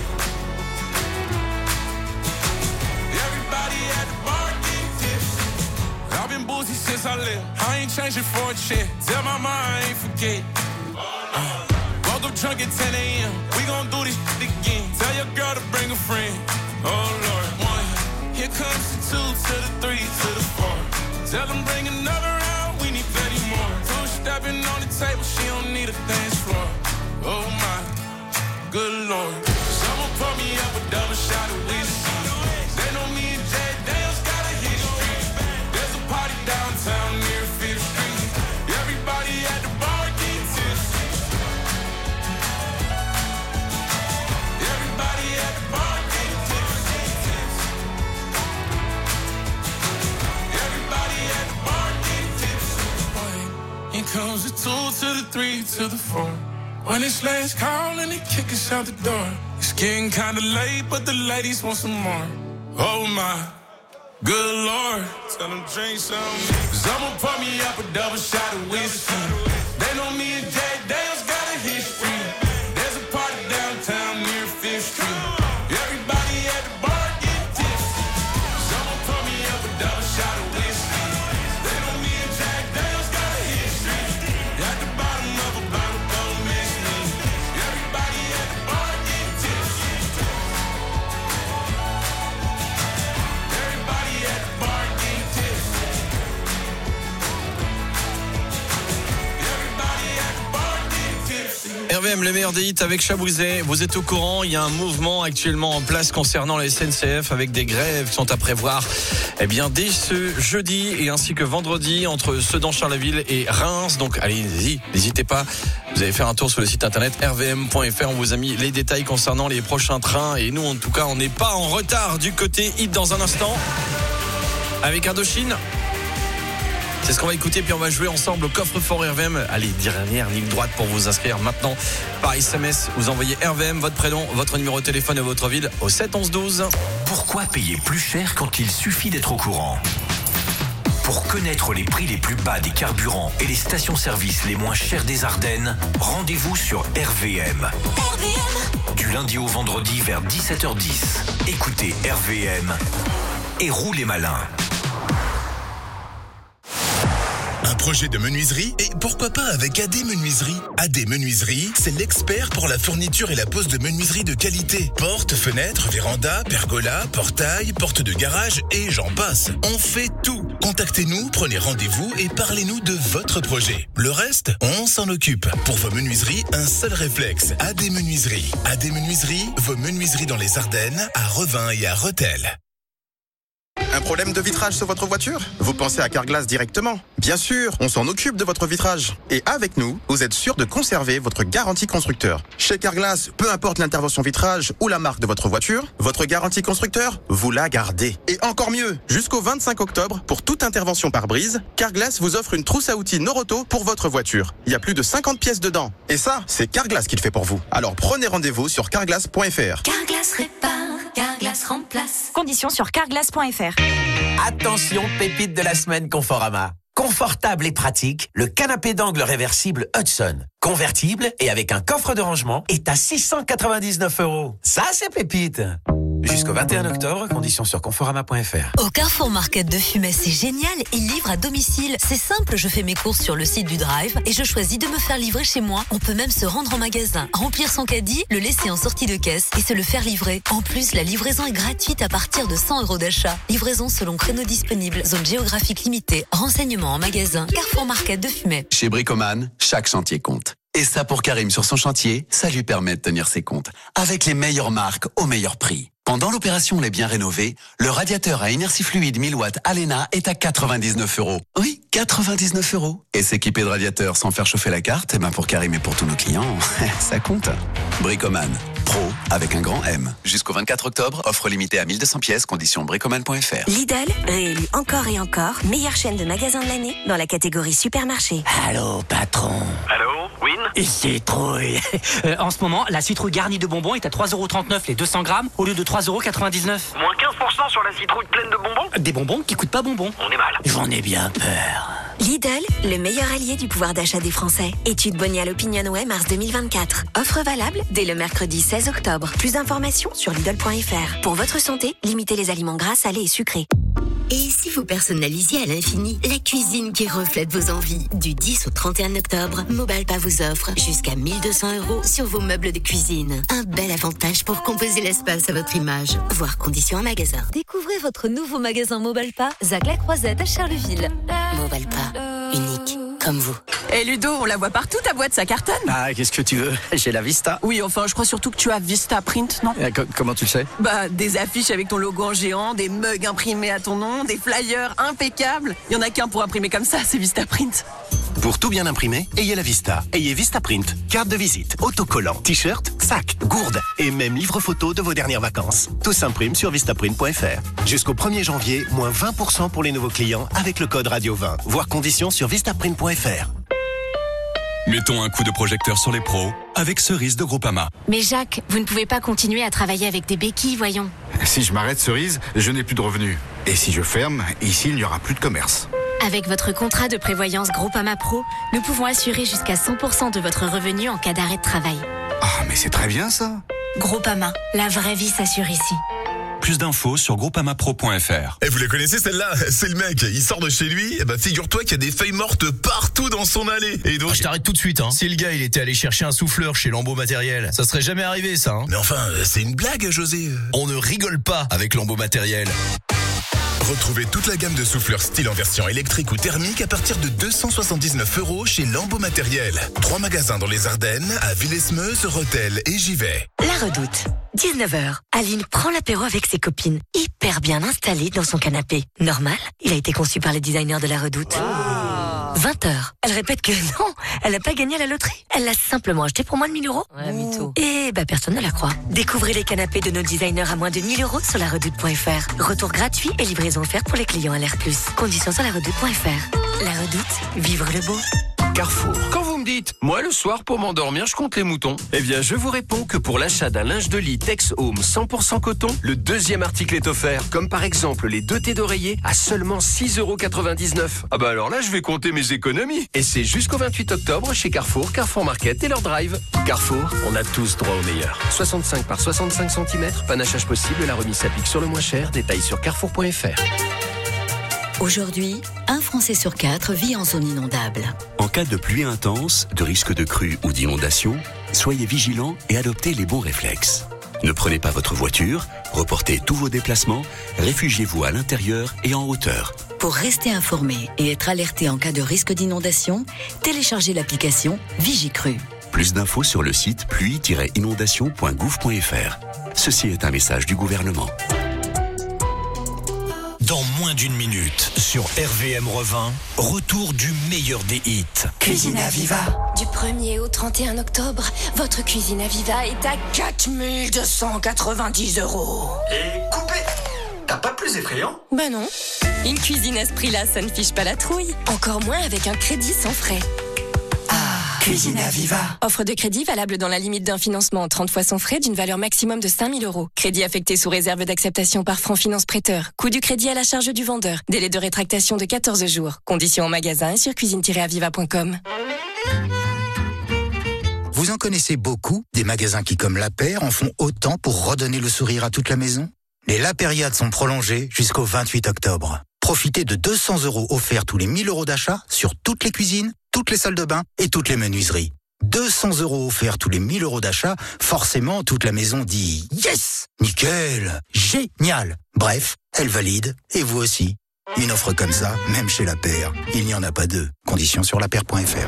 Everybody at the bar getting tipsy. I've been boozy since I left. I ain't changing for a check. Tell my mind I ain't forget. Uh, woke up drunk at ten a.m. We gon' do this shit again. Tell your girl to bring a friend. Oh Lord, one. Here comes the two to the three to the four. Tell them bring another round, we need plenty more. Two stepping on the table, she don't need a dance floor. Oh my, good Lord. Someone pour me up a double shot of whiskey. They know me and Jack Daniels got a history. There's a party downtown near Fifth Street. Everybody at the bar getting tipsy. Everybody at the bar getting tipsy. Everybody at the bar getting tipsy. Here comes the two to the three to the four. When it's last call and they kick us out the door. It's getting kinda late, but the ladies want some more. Oh my, good Lord. Tell them drink some. Someone pour me up a double shot of whiskey. They know me and Jack Daniels got a history. There's a party downtown near Fifth Street. Everybody at the bar getting tipsy. Someone pour me up a double shot of whiskey. They know me and Jack Daniels got a history. At the bottom of a bottle, don't miss me. Everybody at the bar getting tipsy. Everybody at the bar getting tipsy. Everybody at the bar getting tipsy. R V M, les meilleurs des hits avec Chabouzet. Vous êtes au courant, il y a un mouvement actuellement en place concernant la S N C F avec des grèves qui sont à prévoir eh bien, dès ce jeudi et ainsi que vendredi entre Sedan-Charleville et Reims. Donc allez-y, n'hésitez pas. Vous allez faire un tour sur le site internet r v m point f r. On vous a mis les détails concernant les prochains trains. Et nous, en tout cas, on n'est pas en retard du côté hit dans un instant. Avec Indochine. C'est ce qu'on va écouter, puis on va jouer ensemble au coffre-fort R V M. Allez, dernière ligne droite pour vous inscrire maintenant par S M S. Vous envoyez R V M, votre prénom, votre numéro de téléphone et votre ville au sept onze douze. Pourquoi payer plus cher quand il suffit d'être au courant ? Pour connaître les prix les plus bas des carburants et les stations-service les moins chères des Ardennes, rendez-vous sur R V M. R V M. Du lundi au vendredi vers dix-sept heures dix. Écoutez R V M et roulez malin. Un projet de menuiserie et pourquoi pas avec A D Menuiserie. A D Menuiserie, c'est l'expert pour la fourniture et la pose de menuiserie de qualité. Portes, fenêtres, vérandas, pergolas, portails, portes de garage et j'en passe. On fait tout. Contactez-nous, prenez rendez-vous et parlez-nous de votre projet. Le reste, on s'en occupe. Pour vos menuiseries, un seul réflexe. A D Menuiserie. A D Menuiserie, vos menuiseries dans les Ardennes, à Revin et à Rethel. Un problème de vitrage sur votre voiture ? Vous pensez à Carglass directement ? Bien sûr, on s'en occupe de votre vitrage. Et avec nous, vous êtes sûr de conserver votre garantie constructeur. Chez Carglass, peu importe l'intervention vitrage ou la marque de votre voiture, votre garantie constructeur, vous la gardez. Et encore mieux, jusqu'au vingt-cinq octobre, pour toute intervention par brise, Carglass vous offre une trousse à outils Noroto pour votre voiture. Il y a plus de cinquante pièces dedans. Et ça, c'est Carglass qui le fait pour vous. Alors prenez rendez-vous sur carglass point f r. Carglass répare, Carglass remplace. Conditions sur carglass point f r. Attention, pépite de la semaine Conforama. Confortable et pratique, le canapé d'angle réversible Hudson. Convertible et avec un coffre de rangement est à six cent quatre-vingt-dix-neuf euros. Ça, c'est pépite. Jusqu'au vingt et un octobre, conditions sur conforama point f r. Au Carrefour Market de Fumay, c'est génial, ils livrent à domicile. C'est simple, je fais mes courses sur le site du Drive et je choisis de me faire livrer chez moi. On peut même se rendre en magasin, remplir son caddie, le laisser en sortie de caisse et se le faire livrer. En plus, la livraison est gratuite à partir de cent euros d'achat. Livraison selon créneau disponible, zone géographique limitée, renseignements en magasin, Carrefour Market de Fumay. Chez Bricoman, chaque chantier compte. Et ça, pour Karim sur son chantier, ça lui permet de tenir ses comptes. Avec les meilleures marques au meilleur prix. Pendant l'opération Les Biens Rénovés, le radiateur à inertie fluide mille watts Alena est à quatre-vingt-dix-neuf euros. Oui, quatre-vingt-dix-neuf euros. Et s'équiper de radiateur sans faire chauffer la carte, eh ben pour Karim et pour tous nos clients, ça compte. Bricoman. Pro avec un grand M. Jusqu'au vingt-quatre octobre, offre limitée à mille deux cents pièces, conditions bricoman point f r. Lidl, réélu encore et encore, meilleure chaîne de magasins de l'année dans la catégorie supermarché. Allô, patron. Allô, Win? Ici, Trouille. Euh, en ce moment, la citrouille garnie de bonbons est à trois euros trente-neuf les deux cents grammes au lieu de trois euros quatre-vingt-dix-neuf. Moins quinze pour cent sur la citrouille pleine de bonbons? Des bonbons qui coûtent pas bonbons. On est mal. J'en ai bien peur. Lidl, le meilleur allié du pouvoir d'achat des Français. Étude Bonial Opinionway mars deux mille vingt-quatre. Offre valable dès le mercredi seize octobre. Plus d'informations sur Lidl point f r. Pour votre santé, limitez les aliments gras, salés et sucrés. Et si vous personnalisiez à l'infini la cuisine qui reflète vos envies? Du dix au trente et un octobre, Mobalpa vous offre jusqu'à mille deux cents euros sur vos meubles de cuisine. Un bel avantage pour composer l'espace à votre image. Voir conditions en magasin. Découvrez votre nouveau magasin Mobalpa, Zac la Croisette à Charleville. Mobalpa, unique comme vous. Et hey Ludo, on la voit partout ta boîte, ça cartonne. Ah, qu'est-ce que tu veux? J'ai la Vista. Oui, enfin, je crois surtout que tu as Vista Print, non? euh, co- Comment tu le sais? Bah, des affiches avec ton logo en géant, des mugs imprimés à ton nom, des flyers impeccables. Il y en a qu'un pour imprimer comme ça, c'est Vista Print. Pour tout bien imprimer, ayez la Vista. Ayez Vista Print. Carte de visite, autocollant, t-shirt, sac, gourde et même livre photo de vos dernières vacances. Tout s'imprime sur vistaprint point f r. Jusqu'au premier janvier, moins vingt pour cent pour les nouveaux clients avec le code radio vingt. Voir conditions sur vistaprint point f r. Mettons un coup de projecteur sur les pros avec Cerise de Groupama. Mais Jacques, vous ne pouvez pas continuer à travailler avec des béquilles, voyons. Si je m'arrête Cerise, je n'ai plus de revenus. Et si je ferme, ici il n'y aura plus de commerce. Avec votre contrat de prévoyance Groupama Pro, nous pouvons assurer jusqu'à cent pour cent de votre revenu en cas d'arrêt de travail. Ah, mais c'est très bien ça. Groupama, la vraie vie s'assure ici. Plus d'infos sur groupama pro point f r. Et vous les connaissez celle-là? C'est le mec, il sort de chez lui, et bah figure-toi qu'il y a des feuilles mortes partout dans son allée. Et donc... Ah, je t'arrête tout de suite, hein. Si le gars il était allé chercher un souffleur chez Lambeau Matériel, ça serait jamais arrivé ça, hein. Mais enfin, c'est une blague, José. On ne rigole pas avec Lambeau Matériel. Retrouvez toute la gamme de souffleurs style en version électrique ou thermique à partir de deux cent soixante-dix-neuf euros chez Lambeau Matériel. Trois magasins dans les Ardennes, à Villesmeuse, Rethel et Givet. La Redoute. dix-neuf heures. Aline prend l'apéro avec ses copines, hyper bien installée dans son canapé. Normal, il a été conçu par les designers de La Redoute. Wow. vingt heures. Elle répète que non, elle n'a pas gagné à la loterie. Elle l'a simplement acheté pour moins de mille euros. Ouais, mytho. Et bah personne ne la croit. Découvrez les canapés de nos designers à moins de mille euros sur la redoute point f r. Retour gratuit et livraison offerte pour les clients Alert Plus. Conditions sur la redoute point f r. La Redoute, vivre le beau. Carrefour. Quand vous me dites, moi le soir pour m'endormir, je compte les moutons. Eh bien, je vous réponds que pour l'achat d'un linge de lit Tex Home cent pour cent coton, le deuxième article est offert. Comme par exemple les deux thés d'oreiller à seulement six euros quatre-vingt-dix-neuf. Ah bah alors là, je vais compter mes économies. Et c'est jusqu'au vingt-huit octobre chez Carrefour, Carrefour Market et leur drive. Carrefour, on a tous droit au meilleur. soixante-cinq par soixante-cinq centimètres, panachage possible, la remise s'applique sur le moins cher. Détails sur carrefour point f r. Aujourd'hui, un Français sur quatre vit en zone inondable. En cas de pluie intense, de risque de crue ou d'inondation, soyez vigilants et adoptez les bons réflexes. Ne prenez pas votre voiture, reportez tous vos déplacements, réfugiez-vous à l'intérieur et en hauteur. Pour rester informé et être alerté en cas de risque d'inondation, téléchargez l'application Vigicru. Plus d'infos sur le site pluie tiret inondation point gouv point f r. Ceci est un message du gouvernement. Dans moins d'une minute, sur R V M Revin, retour du meilleur des hits. Cuisine Aviva. Du premier au trente et un octobre, votre Cuisine Aviva est à quatre mille deux cent quatre-vingt-dix euros. Et coupé. T'as pas plus effrayant? Ben non. Une cuisine à ce prix-là, ça ne fiche pas la trouille. Encore moins avec un crédit sans frais. Ah. Cuisine Aviva. Offre de crédit valable dans la limite d'un financement trente fois sans frais d'une valeur maximum de cinq mille euros. Crédit affecté sous réserve d'acceptation par Franc Finance Prêteur. Coût du crédit à la charge du vendeur. Délai de rétractation de quatorze jours. Conditions en magasin et sur cuisine tiret aviva point com. Vous en connaissez beaucoup, des magasins qui, comme La Paire, en font autant pour redonner le sourire à toute la maison? Les La Périades sont prolongées jusqu'au vingt-huit octobre. Profitez de deux cents euros offerts tous les mille euros d'achat sur toutes les cuisines, toutes les salles de bain et toutes les menuiseries. deux cents euros offerts tous les mille euros d'achat, forcément toute la maison dit « Yes ! Nickel ! Génial !» Bref, elle valide, et vous aussi. Une offre comme ça, même chez La Paire, il n'y en a pas deux. Conditions sur la paire point f r.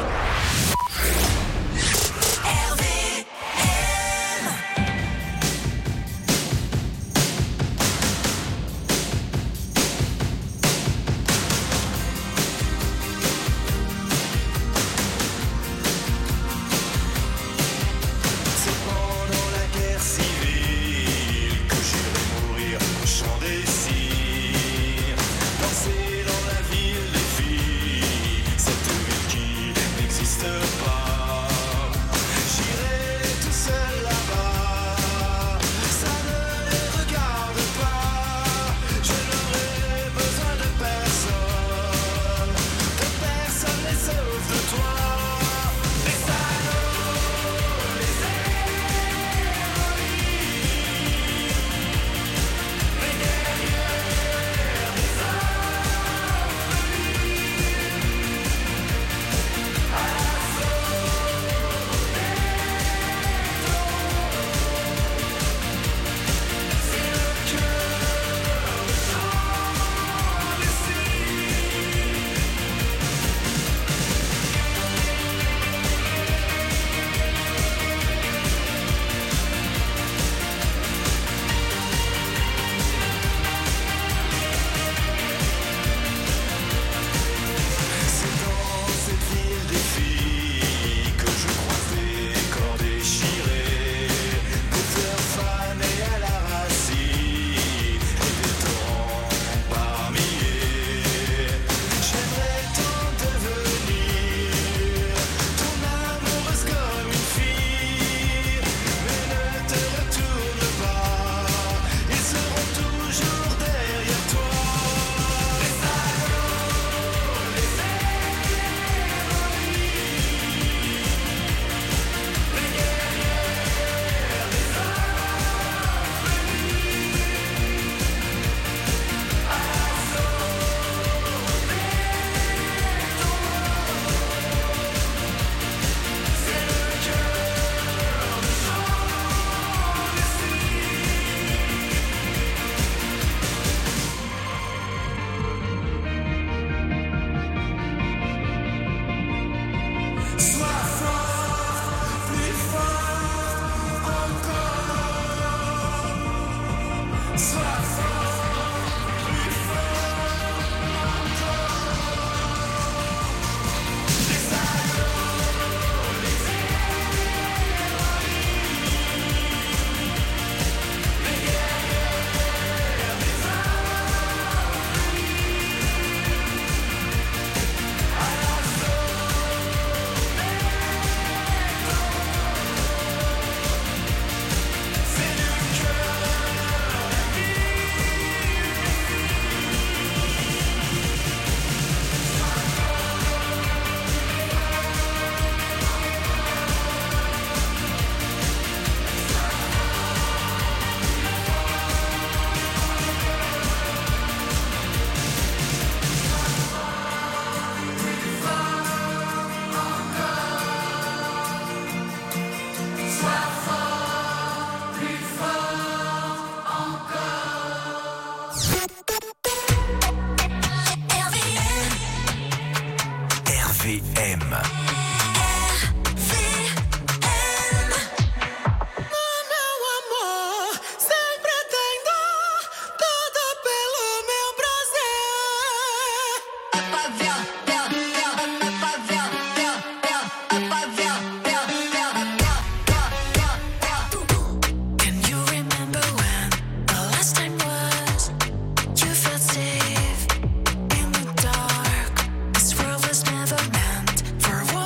For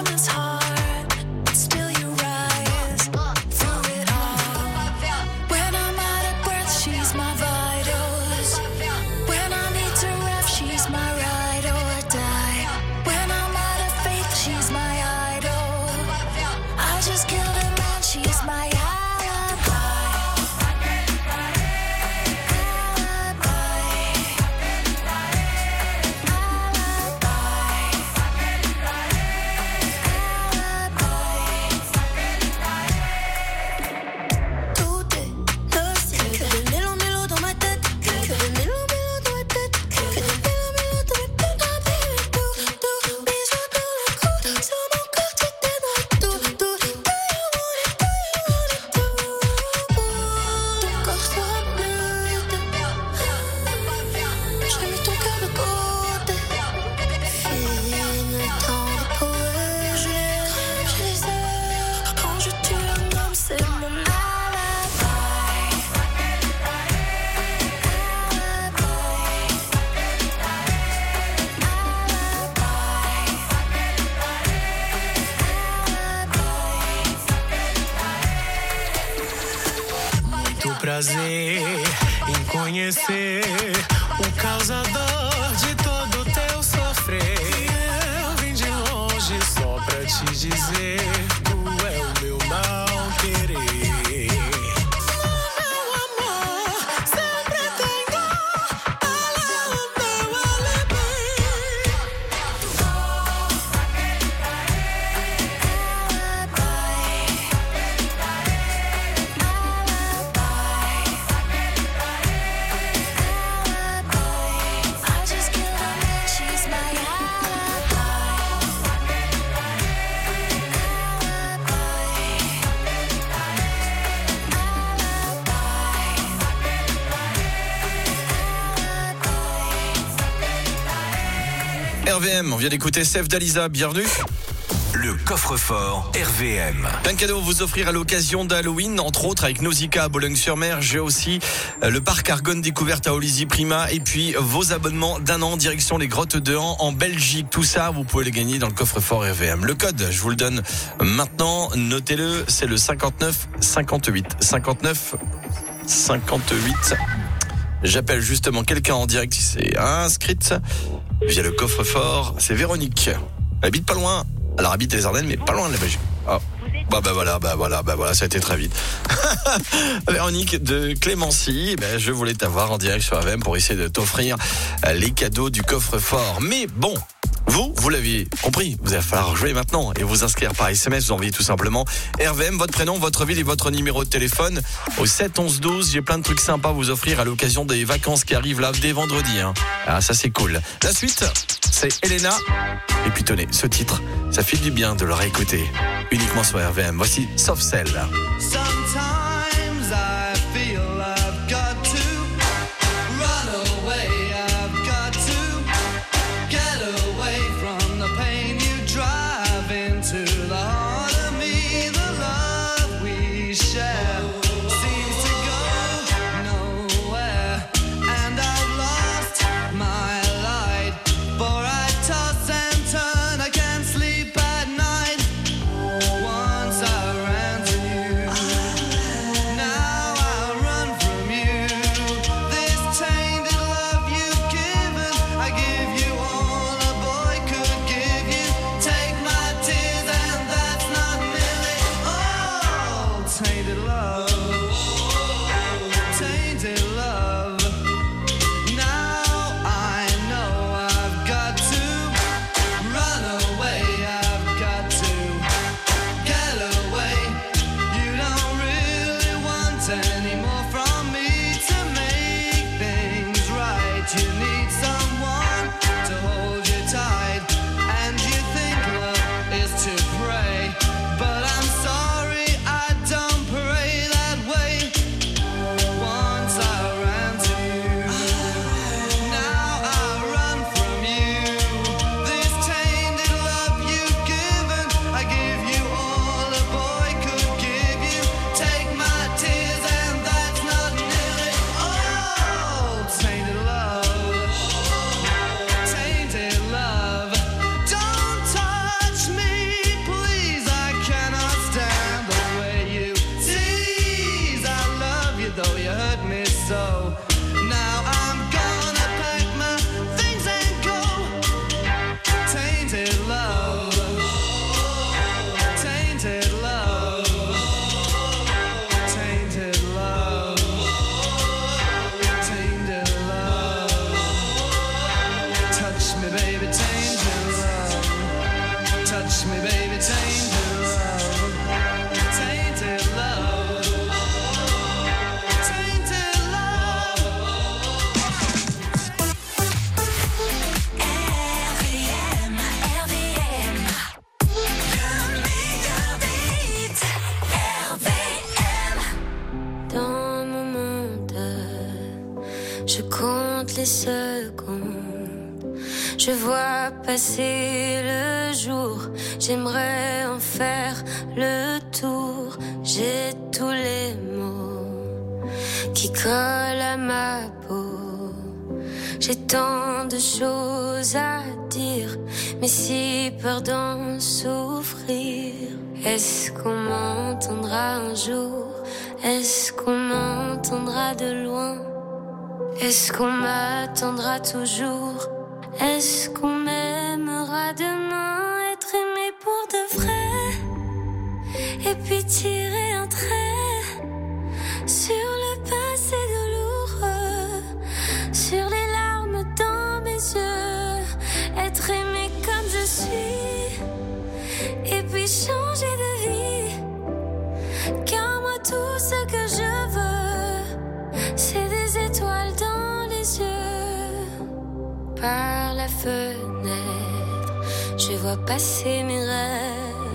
prazer em conhecer o causador de todo teu sofrer. Eu vim de longe só pra te dizer, tu é o meu mal querer. R V M, on vient d'écouter Sef d'Alisa, bienvenue. Le coffre-fort R V M. Plein de cadeaux à vous offrir à l'occasion d'Halloween, entre autres avec Nausicaa à Boulogne-sur-Mer. J'ai aussi le parc Argonne découverte à Olizy Prima et puis vos abonnements d'un an direction les grottes de Han en Belgique. Tout ça, vous pouvez les gagner dans le coffre-fort R V M. Le code, je vous le donne maintenant, notez-le, c'est le cinquante-neuf cinquante-huit. cinquante-neuf cinquante-huit. J'appelle justement quelqu'un en direct qui s'est inscrite via le coffre-fort. C'est Véronique. Elle habite pas loin. Elle habite les Ardennes, mais pas loin de la Belgique. Oh. Bah bah voilà, bah voilà, bah voilà, ça a été très vite. Véronique de Clémency, ben je voulais t'avoir en direct sur R V M pour essayer de t'offrir les cadeaux du coffre-fort. Mais bon, vous, vous l'avez compris, vous allez falloir jouer maintenant et vous inscrire par S M S. Vous envoyez tout simplement R V M, votre prénom, votre ville et votre numéro de téléphone au sept onze douze. J'ai plein de trucs sympas à vous offrir à l'occasion des vacances qui arrivent là dès vendredi. Hein. Ah, ça c'est cool. La suite, c'est Elena. Et puis tenez, ce titre, ça fait du bien de le réécouter uniquement sur R V M. Voici Sauf Celle. Sometimes I feel I've got to run away, I've got to get away from the pain you drive into the heart of me. The love we share seems to go nowhere, and I've lost my light, for I toss and turn, I can't sleep at night. Once I ran to you, now I run from you. This tainted love you've given, I give you all a boy could give you. Take my tears and that's not nearly all. Tainted love, tainted love. Now I know I've got to run away, I've got to get away. You don't really want any more from me to make things right. You need someone to hold you tight, and you think love is to pray, but I'm sorry, I don't pray that way. Once I ran to you, now I run from you. This tainted love you've given, I give you all a boy could give you. Take my tears and that's not nearly all. Tainted love, tainted love. Don't touch me, please, I cannot stand the way you tease. I love you though you hurt me so. Now I'm gonna pack my things and go. Tainted love, tainted love, tainted love, tainted love. Touch me, baby, tainted love. Touch me, baby, tainted love. Tainted love, tainted love. R V M, R V M. Le meilleur beat, R V M. Dans mon monde, je compte les secondes. Je vois passer le jour. J'aimerais en faire le tour. J'ai tous les mots qui collent à ma peau. J'ai tant de choses à dire, mais si peur d'en souffrir. Est-ce qu'on m'entendra un jour Est-ce qu'on m'entendra de loin? Est-ce qu'on m'attendra toujours? Est-ce qu'on m'aimera demain? Être aimé pour de vrai, et puis tirer un trait sur le passé douloureux, sur les larmes dans mes yeux. Être aimé comme je suis, et puis changer de vie. Car moi tout ce que je veux, c'est des étoiles dans les yeux. Par la fenêtre, je vois passer mes rêves.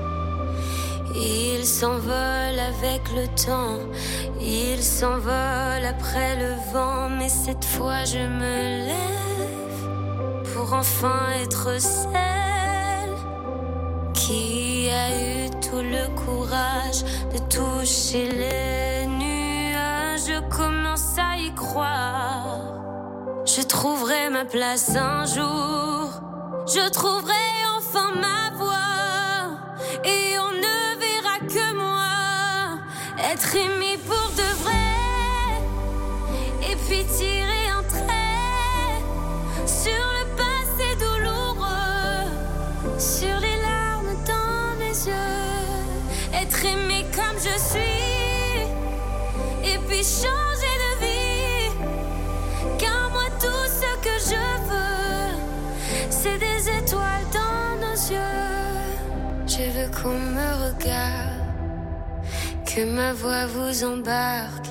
Ils s'envolent avec le temps, ils s'envolent après le vent. Mais cette fois je me lève pour enfin être celle qui a eu tout le courage de toucher les nuages. Je commence à y croire. Je trouverai ma place un jour. Je trouverai enfin ma voie. Et on ne verra que moi. Être aimé pour de vrai. Et puis tirer un trait sur le passé douloureux, sur les larmes dans mes yeux. Être aimé comme je suis, et puis changer de vie. Car moi tout ce que je veux, c'est des étoiles dans nos yeux. Je veux qu'on me regarde, que ma voix vous embarque.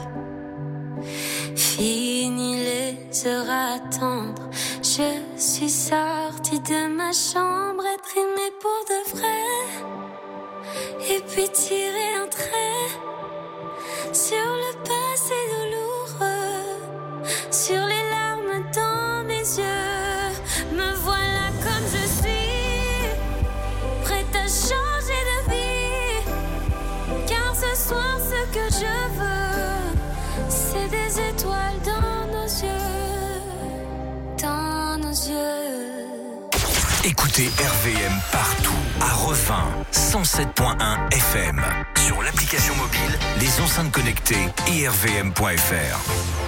Fini les heures à attendre, je suis sortie de ma chambre. Être aimée pour de vrai, et puis tirer un trait sur le passé douloureux, sur les larmes dans mes yeux. Me voilà comme je suis, prête à changer de vie. Car ce soir ce que je veux, c'est des étoiles dans nos yeux, dans nos yeux. Écoutez R V M partout, à Revin, cent sept point un F M, sur l'application mobile, les enceintes connectées et r v m point f r.